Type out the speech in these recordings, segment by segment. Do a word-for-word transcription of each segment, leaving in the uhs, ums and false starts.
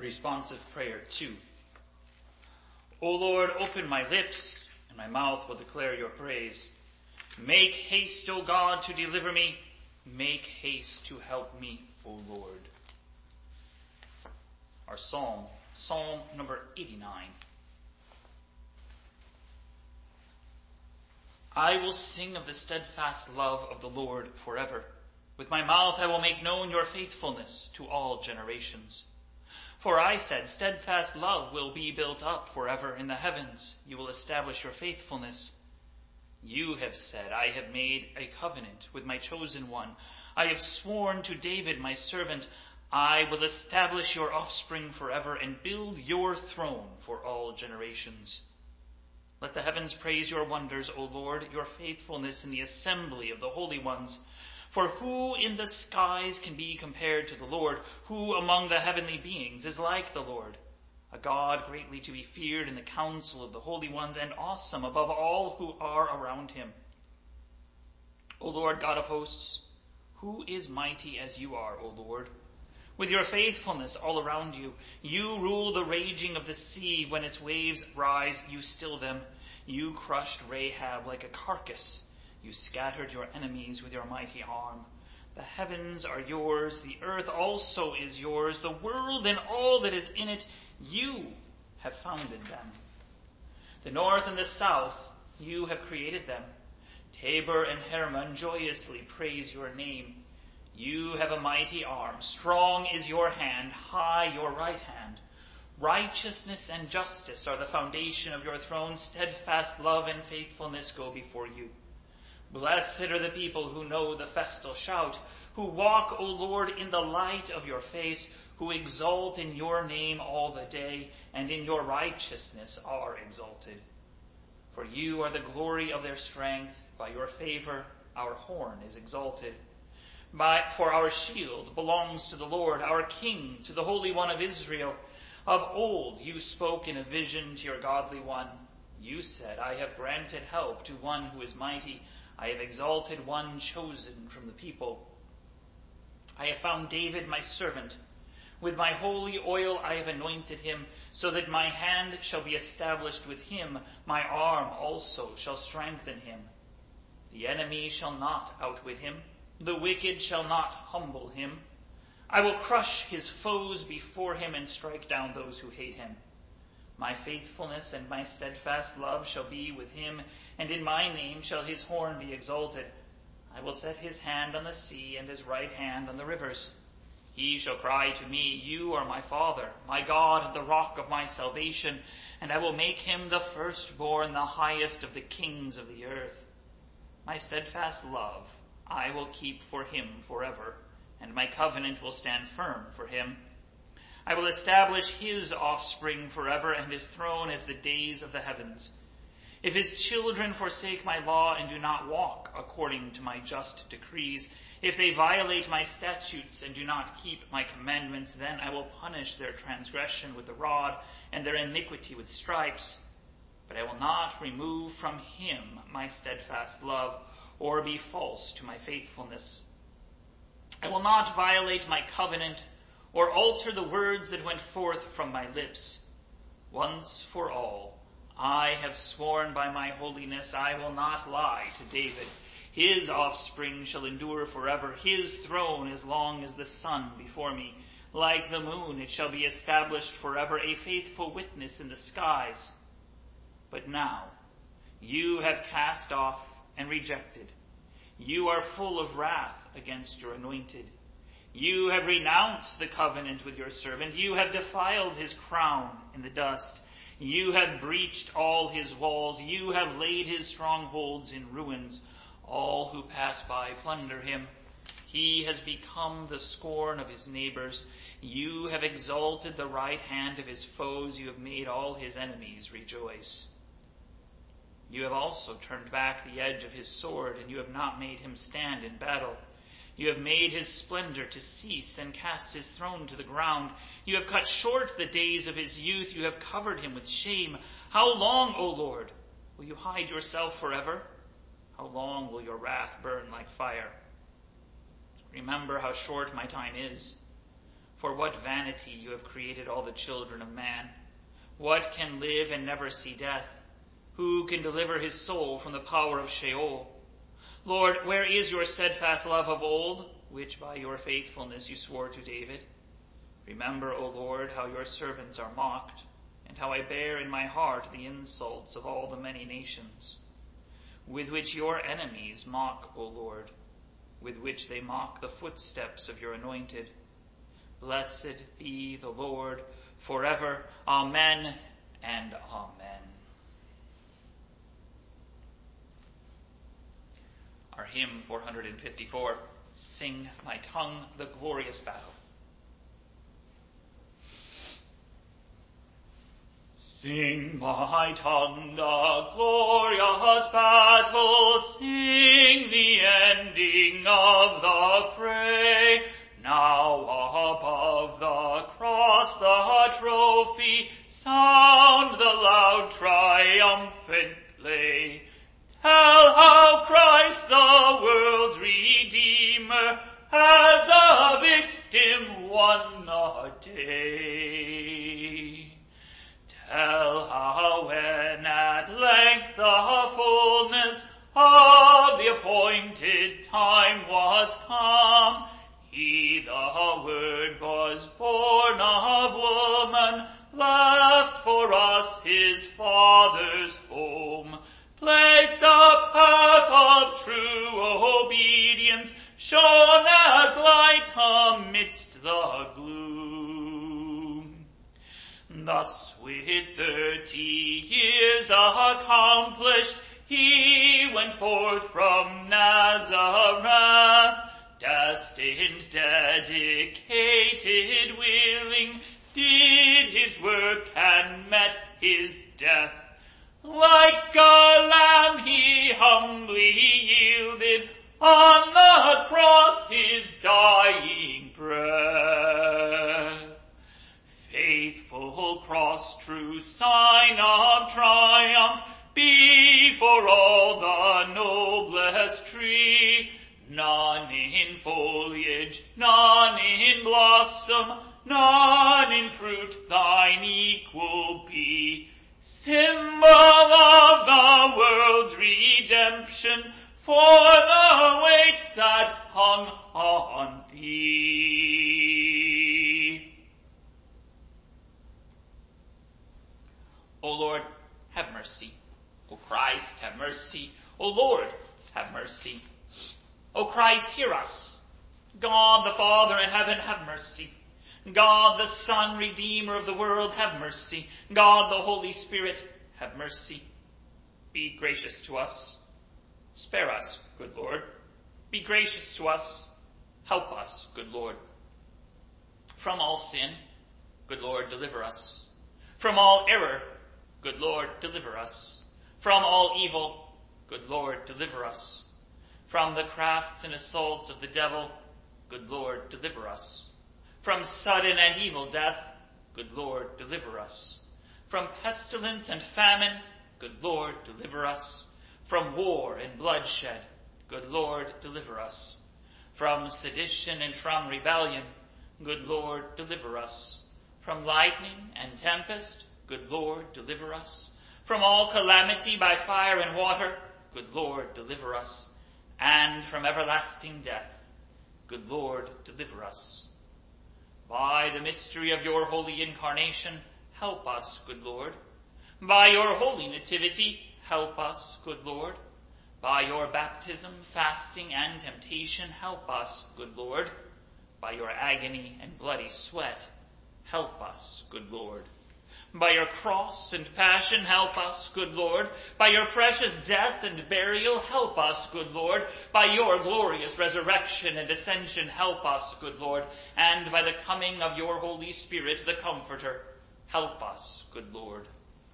Responsive prayer two. O Lord, open my lips, and my mouth will declare your praise. Make haste, O God, to deliver me. Make haste to help me, O Lord. Our psalm, Psalm number eighty-nine. I will sing of the steadfast love of the Lord forever. With my mouth I will make known your faithfulness to all generations. For I said, steadfast love will be built up forever in the heavens. You will establish your faithfulness. You have said, I have made a covenant with my chosen one. I have sworn to David, my servant, I will establish your offspring forever and build your throne for all generations. Let the heavens praise your wonders, O Lord, your faithfulness in the assembly of the holy ones. For who in the skies can be compared to the Lord? Who among the heavenly beings is like the Lord? A God greatly to be feared in the council of the holy ones, and awesome above all who are around him. O Lord God of hosts, who is mighty as you are, O Lord? With your faithfulness all around you, you rule the raging of the sea. When its waves rise, you still them. You crushed Rahab like a carcass. You scattered your enemies with your mighty arm. The heavens are yours, the earth also is yours, the world and all that is in it, you have founded them. The north and the south, you have created them. Tabor and Hermon joyously praise your name. You have a mighty arm, strong is your hand, high your right hand. Righteousness and justice are the foundation of your throne. Steadfast love and faithfulness go before you. Blessed are the people who know the festal shout, who walk, O Lord, in the light of your face, who exalt in your name all the day, and in your righteousness are exalted. For you are the glory of their strength. By your favor our horn is exalted. By, for our shield belongs to the Lord, our King, to the Holy One of Israel. Of old you spoke in a vision to your godly one. You said, I have granted help to one who is mighty. I have exalted one chosen from the people. I have found David my servant. With my holy oil I have anointed him, so that my hand shall be established with him. My arm also shall strengthen him. The enemy shall not outwit him. The wicked shall not humble him. I will crush his foes before him and strike down those who hate him. My faithfulness and my steadfast love shall be with him, and in my name shall his horn be exalted. I will set his hand on the sea and his right hand on the rivers. He shall cry to me, you are my Father, my God, the rock of my salvation, and I will make him the firstborn, the highest of the kings of the earth. My steadfast love I will keep for him forever, and my covenant will stand firm for him. I will establish his offspring forever, and his throne as the days of the heavens. If his children forsake my law and do not walk according to my just decrees, if they violate my statutes and do not keep my commandments, then I will punish their transgression with the rod and their iniquity with stripes. But I will not remove from him my steadfast love, or be false to my faithfulness. I will not violate my covenant, or alter the words that went forth from my lips. Once for all, I have sworn by my holiness, I will not lie to David. His offspring shall endure forever, his throne as long as the sun before me. Like the moon, it shall be established forever, a faithful witness in the skies. But now, you have cast off and rejected. You are full of wrath against your anointed. You have renounced the covenant with your servant. You have defiled his crown in the dust. You have breached all his walls. You have laid his strongholds in ruins. All who pass by plunder him. He has become the scorn of his neighbors. You have exalted the right hand of his foes. You have made all his enemies rejoice. You have also turned back the edge of his sword, and you have not made him stand in battle. You have made his splendor to cease and cast his throne to the ground. You have cut short the days of his youth. You have covered him with shame. How long, O Lord, will you hide yourself forever? How long will your wrath burn like fire? Remember how short my time is. For what vanity you have created all the children of man. What can live and never see death? Who can deliver his soul from the power of Sheol? Lord, where is your steadfast love of old, which by your faithfulness you swore to David? Remember, O Lord, how your servants are mocked, and how I bear in my heart the insults of all the many nations, with which your enemies mock, O Lord, with which they mock the footsteps of your anointed. Blessed be the Lord forever. Amen and amen. Our hymn four fifty-four, Sing My Tongue the Glorious Battle. Sing my tongue the glorious battle, sing the ending of the fray. Now above the cross the trophy, sound the loud triumphantly. Tell how Christ the world's Redeemer as a victim won a day. Tell how when at length the fullness of the appointed time was come, he, the Word, was born of woman, left for us his Father's home, placed the path of true obedience, shone as light amidst the gloom. Thus with thirty years accomplished, he went forth from Nazareth, destined, dedicated, willing, did his work and met his death. Like a lamb he humbly yielded on the cross his dying breath. Faithful cross, true sign of triumph, be for all the noblest tree. None in foliage, none in blossom, none in fruit thine equal be. Symbol of the world's redemption, for the weight that hung on thee. O Lord, have mercy. O Christ, have mercy. O Lord, have mercy. O Christ, hear us. God the Father in heaven, have mercy. God the Son, Redeemer of the world, have mercy. God the Holy Spirit, have mercy. Be gracious to us. Spare us, good Lord. Be gracious to us. Help us, good Lord. From all sin, good Lord, deliver us. From all error, good Lord, deliver us. From all evil, good Lord, deliver us. From the crafts and assaults of the devil, good Lord, deliver us. From sudden and evil death, good Lord, deliver us. From pestilence and famine, good Lord, deliver us. From war and bloodshed, good Lord, deliver us. From sedition and from rebellion, good Lord, deliver us. From lightning and tempest, good Lord, deliver us. From all calamity by fire and water, good Lord, deliver us. And from everlasting death, good Lord, deliver us. By the mystery of your holy incarnation, help us, good Lord. By your holy nativity, help us, good Lord. By your baptism, fasting, and temptation, help us, good Lord. By your agony and bloody sweat, help us, good Lord. By your cross and passion, help us, good Lord. By your precious death and burial, help us, good Lord. By your glorious resurrection and ascension, help us, good Lord. And by the coming of your Holy Spirit, the Comforter, help us, good Lord.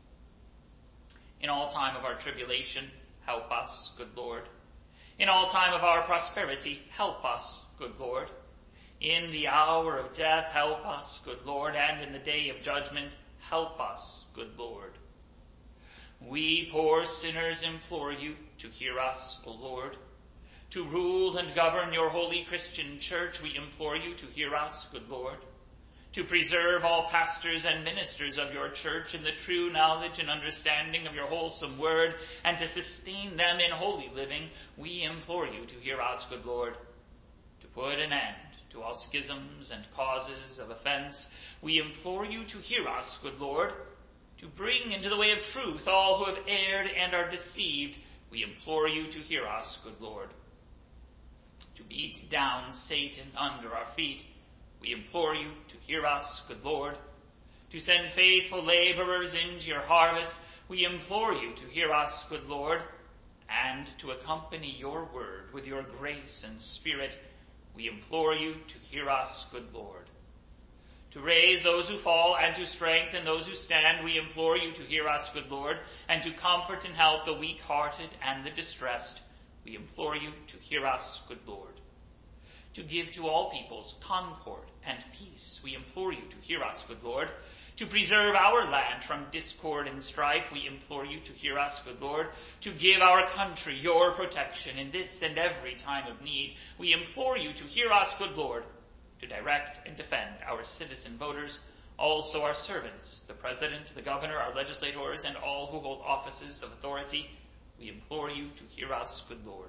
In all time of our tribulation, help us, good Lord. In all time of our prosperity, help us, good Lord. In the hour of death, help us, good Lord. And in the day of judgment, help us, good Lord. We poor sinners implore you to hear us, O Lord. To rule and govern your holy Christian church, we implore you to hear us, good Lord. to preserve all pastors and ministers of your church in the true knowledge and understanding of your wholesome word, and to sustain them in holy living, we implore you to hear us, good Lord. To put an end to all schisms and causes of offense, we implore you to hear us, good Lord. To bring into the way of truth all who have erred and are deceived, we implore you to hear us, good Lord. To beat down Satan under our feet, we implore you to hear us, good Lord. To send faithful laborers into your harvest, we implore you to hear us, good Lord. And to accompany your word with your grace and spirit, we implore you to hear us, good Lord. To raise those who fall and to strengthen those who stand, we implore you to hear us, good Lord. And to comfort and help the weak-hearted and the distressed, we implore you to hear us, good Lord. To give to all peoples concord and peace, we implore you to hear us, good Lord. To preserve our land from discord and strife, we implore you to hear us, good Lord. To give our country your protection in this and every time of need, we implore you to hear us, good Lord. To direct and defend our citizen voters, also our servants, the President, the Governor, our legislators, and all who hold offices of authority, we implore you to hear us, good Lord.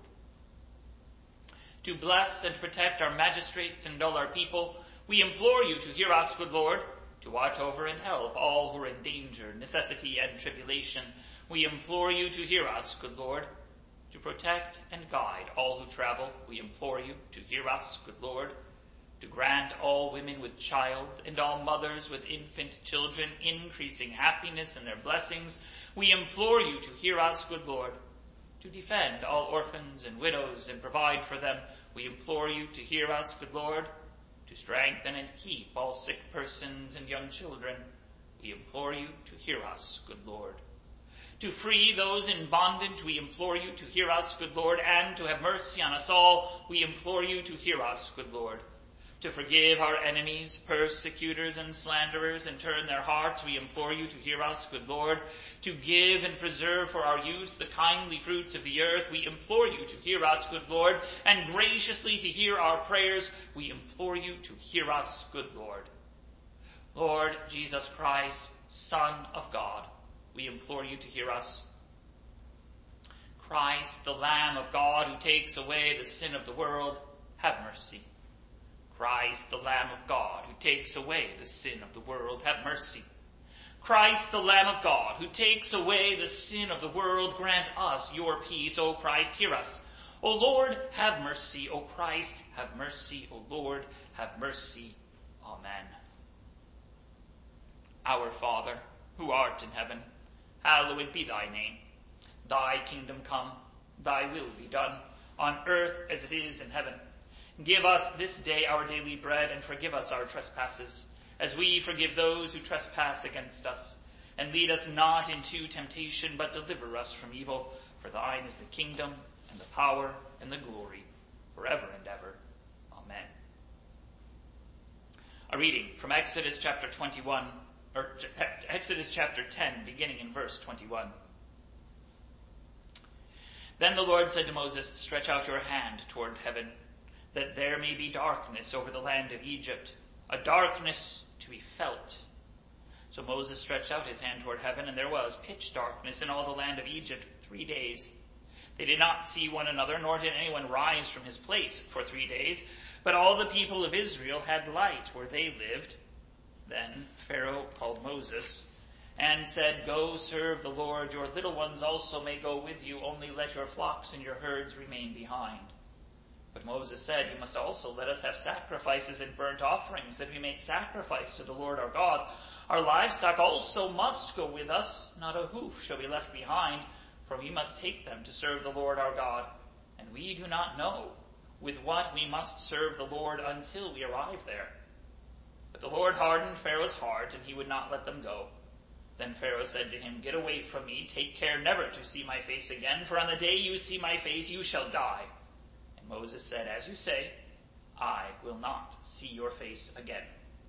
To bless and protect our magistrates and all our people, we implore you to hear us, good Lord. To watch over and help all who are in danger, necessity, and tribulation, we implore you to hear us, good Lord. To protect and guide all who travel, we implore you to hear us, good Lord. To grant all women with child and all mothers with infant children increasing happiness in their blessings, we implore you to hear us, good Lord. To defend all orphans and widows and provide for them, we implore you to hear us, good Lord. To strengthen and keep all sick persons and young children, we implore you to hear us, good Lord. To free those in bondage, we implore you to hear us, good Lord. And to have mercy on us all, we implore you to hear us, good Lord. To forgive our enemies, persecutors, and slanderers, and turn their hearts, we implore you to hear us, good Lord. To give and preserve for our use the kindly fruits of the earth, we implore you to hear us, good Lord. And graciously to hear our prayers, we implore you to hear us, good Lord. Lord Jesus Christ, Son of God, we implore you to hear us. Christ, the Lamb of God, who takes away the sin of the world, have mercy. Christ, the Lamb of God, who takes away the sin of the world, have mercy. Christ, the Lamb of God, who takes away the sin of the world, grant us your peace. O Christ, hear us. O Lord, have mercy. O Christ, have mercy. O Lord, have mercy. Amen. Our Father, who art in heaven, hallowed be thy name. Thy kingdom come, thy will be done, on earth as it is in heaven. Give us this day our daily bread, and forgive us our trespasses, as we forgive those who trespass against us. And lead us not into temptation, but deliver us from evil. For thine is the kingdom, and the power, and the glory, forever and ever. Amen. A reading from Exodus chapter twenty-one, or Exodus chapter ten, beginning in verse twenty-one. Then the Lord said to Moses, "Stretch out your hand toward heaven, that there may be darkness over the land of Egypt, a darkness to be felt." So Moses stretched out his hand toward heaven, and there was pitch darkness in all the land of Egypt three days. They did not see one another, nor did anyone rise from his place for three days. But all the people of Israel had light where they lived. Then Pharaoh called Moses and said, "Go serve the Lord. Your little ones also may go with you. Only let your flocks and your herds remain behind." But Moses said, "You must also let us have sacrifices and burnt offerings, that we may sacrifice to the Lord our God. Our livestock also must go with us. Not a hoof shall be left behind, for we must take them to serve the Lord our God. And we do not know with what we must serve the Lord until we arrive there." But the Lord hardened Pharaoh's heart, and he would not let them go. Then Pharaoh said to him, "Get away from me. Take care never to see my face again, for on the day you see my face you shall die." And Moses said, "As you say, I will not see your face again."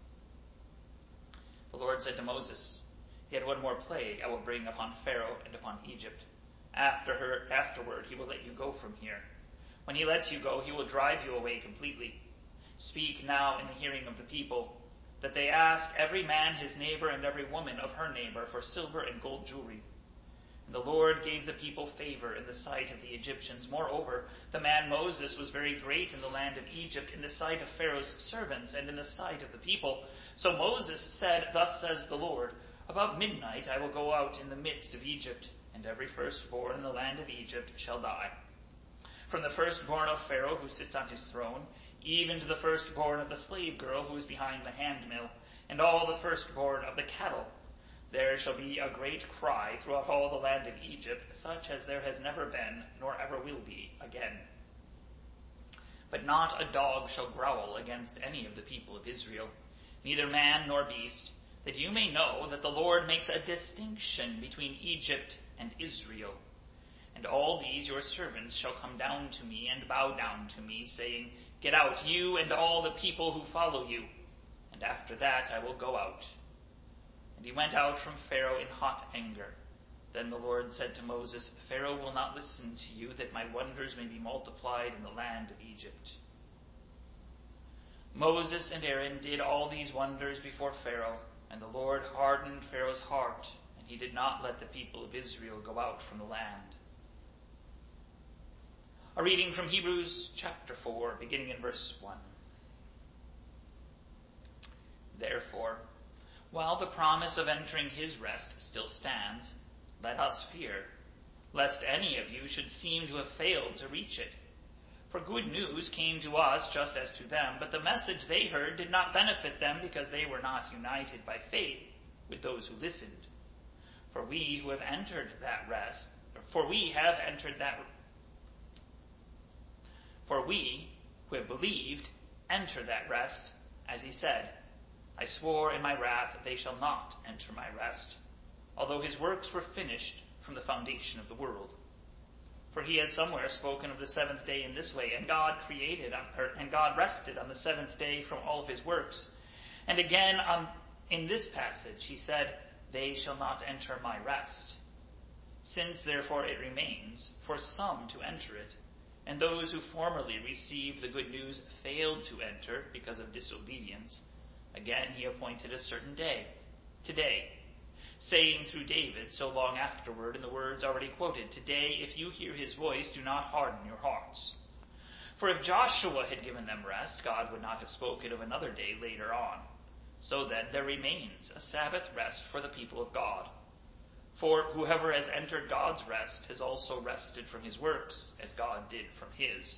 The Lord said to Moses, "Yet one more plague I will bring upon Pharaoh and upon Egypt. After her, afterward he will let you go from here. When he lets you go, he will drive you away completely. Speak now in the hearing of the people. that they ask every man his neighbor and every woman of her neighbor for silver and gold jewelry. And the Lord gave the people favor in the sight of the Egyptians. Moreover, the man Moses was very great in the land of Egypt, in the sight of Pharaoh's servants, and in the sight of the people. So Moses said, Thus says the Lord, About midnight I will go out in the midst of Egypt, and every firstborn in the land of Egypt shall die. From the firstborn of Pharaoh who sits on his throne, even to the firstborn of the slave girl who is behind the handmill, and all the firstborn of the cattle. There shall be a great cry throughout all the land of Egypt, such as there has never been, nor ever will be again. But not a dog shall growl against any of the people of Israel, neither man nor beast, that you may know that the Lord makes a distinction between Egypt and Israel. And all these your servants shall come down to me and bow down to me, saying, Get out, you and all the people who follow you, and after that I will go out. And he went out from Pharaoh in hot anger. Then the Lord said to Moses, Pharaoh will not listen to you, that my wonders may be multiplied in the land of Egypt. Moses and Aaron did all these wonders before Pharaoh, and the Lord hardened Pharaoh's heart, and he did not let the people of Israel go out from the land. A reading from Hebrews chapter four, beginning in verse one. Therefore, while the promise of entering his rest still stands, let us fear, lest any of you should seem to have failed to reach it. For good news came to us just as to them, but the message they heard did not benefit them because they were not united by faith with those who listened. For we who have entered that rest, for we have entered that For we, who have believed, enter that rest, as he said, I swore in my wrath that they shall not enter my rest, although his works were finished from the foundation of the world. For he has somewhere spoken of the seventh day in this way, and God created on, or, and God rested on the seventh day from all of his works. And again, on, in this passage, he said, They shall not enter my rest. Since therefore it remains for some to enter it, and those who formerly received the good news failed to enter because of disobedience, again he appointed a certain day, today, saying through David so long afterward in the words already quoted, Today, if you hear his voice, do not harden your hearts. For if Joshua had given them rest, God would not have spoken of another day later on. So then there remains a Sabbath rest for the people of God. For whoever has entered God's rest has also rested from his works, as God did from his.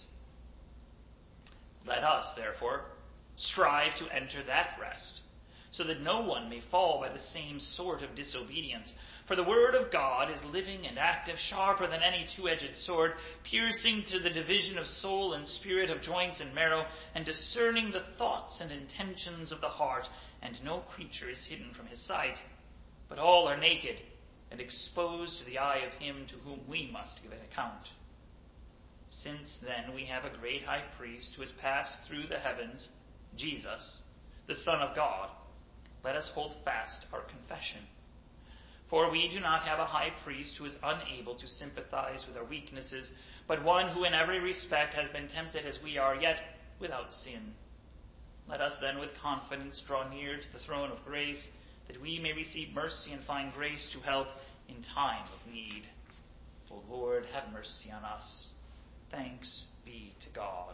Let us, therefore, strive to enter that rest, so that no one may fall by the same sort of disobedience. For the word of God is living and active, sharper than any two-edged sword, piercing to the division of soul and spirit, of joints and marrow, and discerning the thoughts and intentions of the heart. And no creature is hidden from his sight, but all are naked and exposed to the eye of him to whom we must give an account. Since then we have a great high priest who has passed through the heavens, Jesus, the Son of God, let us hold fast our confession. For we do not have a high priest who is unable to sympathize with our weaknesses, but one who in every respect has been tempted as we are, yet without sin. Let us then with confidence draw near to the throne of grace, that we may receive mercy and find grace to help in time of need. O Lord, have mercy on us. Thanks be to God.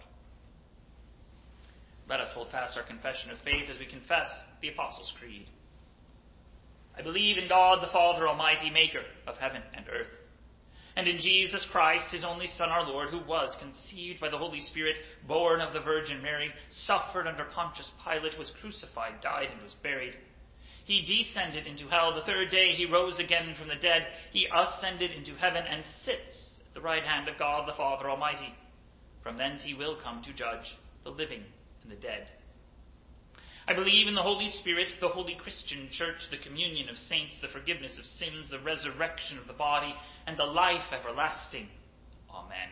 Let us hold fast our confession of faith as we confess the Apostles' Creed. I believe in God, the Father Almighty, maker of heaven and earth, and in Jesus Christ, his only Son, our Lord, who was conceived by the Holy Spirit, born of the Virgin Mary, suffered under Pontius Pilate, was crucified, died, and was buried. He descended into hell. The third day he rose again from the dead. He ascended into heaven and sits at the right hand of God the Father Almighty. From thence he will come to judge the living and the dead. I believe in the Holy Spirit, the holy Christian church, the communion of saints, the forgiveness of sins, the resurrection of the body, and the life everlasting. Amen.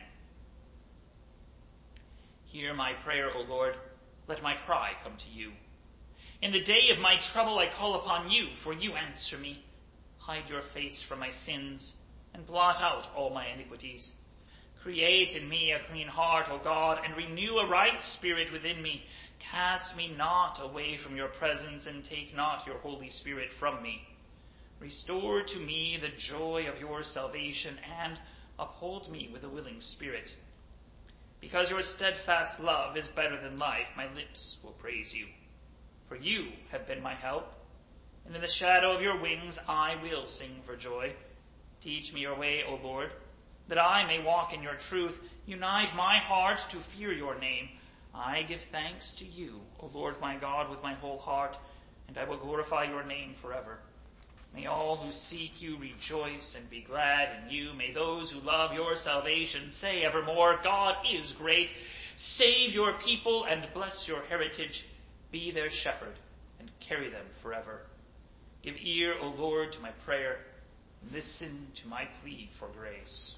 Hear my prayer, O Lord. Let my cry come to you. In the day of my trouble I call upon you, for you answer me. Hide your face from my sins, and blot out all my iniquities. Create in me a clean heart, O God, and renew a right spirit within me. Cast me not away from your presence, and take not your Holy Spirit from me. Restore to me the joy of your salvation, and uphold me with a willing spirit. Because your steadfast love is better than life, my lips will praise you. For you have been my help, and in the shadow of your wings I will sing for joy. Teach me your way, O Lord, that I may walk in your truth. Unite my heart to fear your name. I give thanks to you, O Lord my God, with my whole heart, and I will glorify your name forever. May all who seek you rejoice and be glad in you. May those who love your salvation say evermore, God is great. Save your people and bless your heritage. Be their shepherd and carry them forever. Give ear, O Lord, to my prayer. Listen to my plea for grace.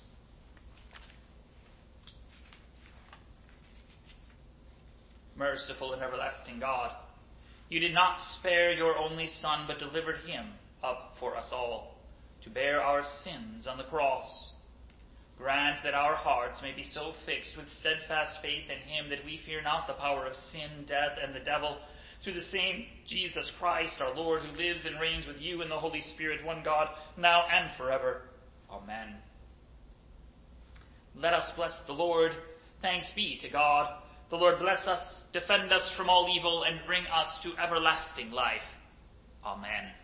Merciful and everlasting God, you did not spare your only Son, but delivered him up for us all, to bear our sins on the cross. Grant that our hearts may be so fixed with steadfast faith in him that we fear not the power of sin, death, and the devil, through the same Jesus Christ, our Lord, who lives and reigns with you in the Holy Spirit, one God, now and forever. Amen. Let us bless the Lord. Thanks be to God. The Lord bless us, defend us from all evil, and bring us to everlasting life. Amen.